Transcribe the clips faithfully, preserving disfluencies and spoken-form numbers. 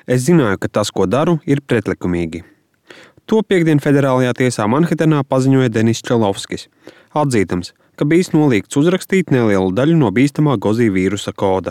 Es zināju, ka tas, ko daru, ir pretlikumīgi. To piekdien Federālajā tiesā Manhetenā paziņoja Denis Čelovskis, atzīdams, ka bijis nolīgts uzrakstīt nelielu daļu no bīstamā Gozī vīrusa koda.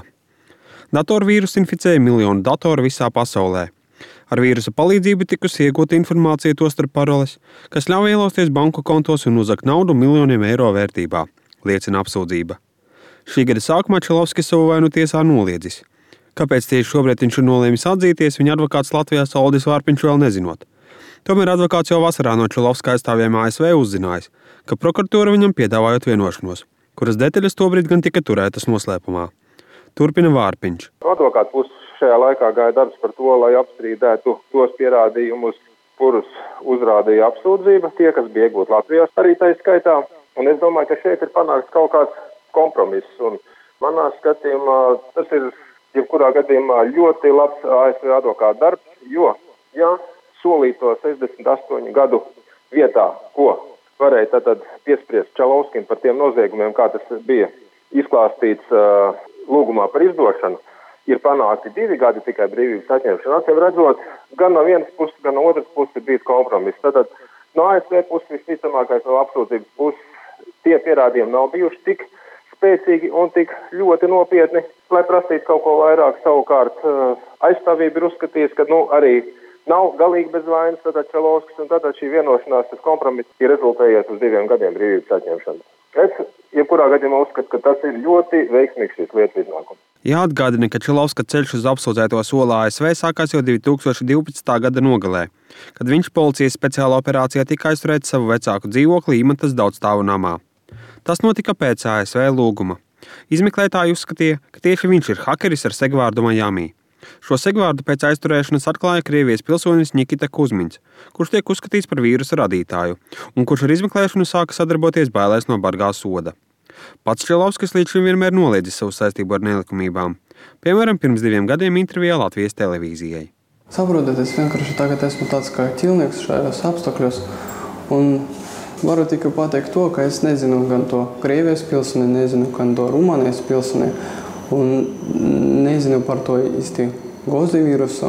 Datorvīrus inficēja miljonu datoru visā pasaulē. Ar vīrusa palīdzību tikusi iegūta informācija, tostarp paroles, kas ļauj ielausties banku kontos un uzakt naudu miljoniem eiro vērtībā, liecina apsūdzība. Šī gada sākumā Čelovskis savu vainu tiesā noliedzis. Kāpēc tieši šobrīd viņš ir nolēmis atzīties, viņa advokāts Latvijā Aldis Vārpiņš vēl nezinot. Tomēr advokāts jau vasarā no Čelovska aizstāvjiem A S V uzzinājis, ka prokuratūra viņam piedāvājot vienošanos, kuras detaļas tobrīd gan tika turētas noslēpumā. Turpina Vārpiņš. Advokāta puses šajā laikā gāja darbs par to, lai apstrīdētu tos pierādījumus, kurus uzrādīja apsūdzība, tie, kas bija iegūti Latvijā arī tā skaitā. Un es domāju, ka šeit ir panākts kaut kāds kompromiss. Un manā skatījumā tas ir jebkurā gadījumā ļoti labs A S V advokāta darbs, jo, ja solīto sešdesmit astoņu gadu vietā, ko varēja tātad piespriest Čelovskim par tiem noziegumiem, kā tas bija izklāstīts uh, lūgumā par izdošanu, ir panākti divi gadi tikai brīvības atņemšana. Acīm redzot, gan no vienas puses, gan no otras puses ir bijis kompromiss. Tātad no A S V puses visticamākais no apsūdzības puses tie pierādījumi nav bijuši tik spēcīgi un tik ļoti nopietni, lai prasītu kaut ko vairāk. Savukārt aizstāvība ir uzskatījis, ka nu, arī nav galīgi bez vainas, tātad Čelovskis, un tātad šī vienošanās, tas kompromiss ir rezultējies uz diviem gadiem brīvības atņemšanas. Es, jebkurā gadījumā, uzskatu, ka tas ir ļoti veiksmīgs šīs lietas iznākums. Jāatgādina, ka Čelovska ceļš uz apsūdzēto soli A S V sākās jau divi tūkstoši divpadsmitā gada nogalē, kad viņš policijas speciālā operācijā tika aizturēts savu vecāku dzīvokli Īmatas daudzstāvu namā. Tas notika pēc A S V lūguma. Izmeklētāji uzskatīja, ka tieši viņš ir hakeris ar segvārdu Miami. Šo segvārdu pēc aizturēšanas atklāja Krievijas pilsonis Nikita Kuzmiņš, kurš tiek uzskatīts par vīrusa radītāju un kurš ar izmeklēšanu sāka sadarboties bailēs no bargā soda. Pats Čelovskis līdz šim vienmēr noliedzis savu saistību ar nelikumībām, piemēram, pirms diviem gadiem intervijā Latvijas televīzijai. Saprotat, es vienkārši tagad esmu tāds kā ķilnieks šajos apstākļos un varu tikai pateikt to, ka es nezinu gan to Krievijas pilsoni, nezinu gan to Rumānijas pilsoni un nezinu par to īsti Gozī vīrusu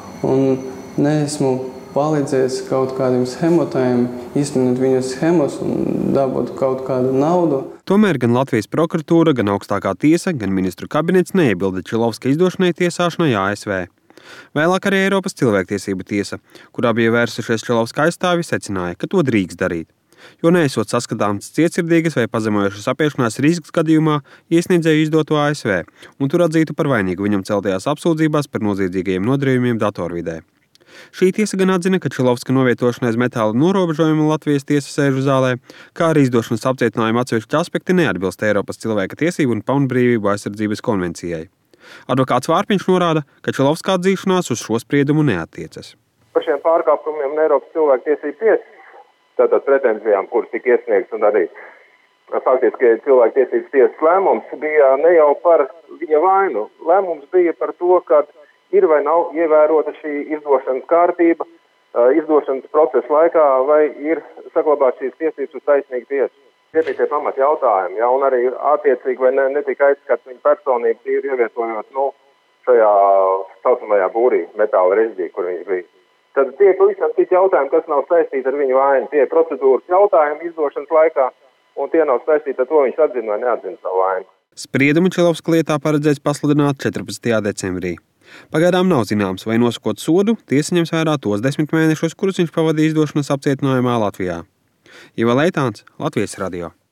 un neesmu palīdzējis kaut kādiem schemotājiem īstenot viņu schemos un dabūt kaut kādu naudu. Tomēr gan Latvijas prokuratūra, gan augstākā tiesa, gan ministru kabinets neiebilda Čelovska izdošanai tiesāšanai A S V. Vēlāk arī Eiropas cilvēktiesību tiesa, kurā bija vērsušies Čelovska aizstāvi, secināja, ka to drīkst darīt, jo neesot saskatāms cietsirdīgas vai pazemojošas apiešanās risks gadījumā iesniedzēju izdoto A S V un tur atzītu par vainīgu viņam celtajās apsūdzībās par noziedzīgajiem nodarījumiem datorvidē. Šī tiesa gan atzina, ka Čelovska novietošana aiz metāla norobežojuma Latvijas tiesas sēžu zālē, kā arī izdošanas apcietinājuma atsevišķi aspekti neatbilst Eiropas cilvēka tiesību un pamatbrīvību aizsardzības konvencijai. Advokāts Vārpiņš norāda, ka Čelovska atzīšanās uz šo spriedumu neattiecas. Par šiem pārkāpumiem Eiropas cilvēka tiesību tiesas, tātad pretenzijām, kuras tika iesniegts un arī faktiski cilvēka tiesības tiesas lēmums, bija ne jau par viņa vainu. Lēmums bija par to, ka ir vai nav ievērota šī izdošanas kārtība, izdošanas procesa laikā, vai ir saglabāt šīs tiesības uz taisnīgu tiesu. Tie bija tie pamat jautājumi, ja, un arī attiecīgi vai ne, netika aizskats viņa personību tīri ievietojot nu, šajā saucamajā būrī, metāla režģī, kur viņš bija. Tad tie pavisam citi jautājumi, kas nav saistīti ar viņu vainu, tie procedūras jautājumi izdošanas laikā, un tie nav saistīti ar to, viņš atzina vai neatzina savu vainu. Spriedumu Čelovska lietā paredzēts pasludināt četrpadsmitajā decembrī. Pagaidām nav zināms, vai nosakot sodu, tiesa ņems vērā tos desmit mēnešus, kurus viņš pavadīja izdošanas apcietinājumā Latvijā. Iva Leitāns, Latvijas radio.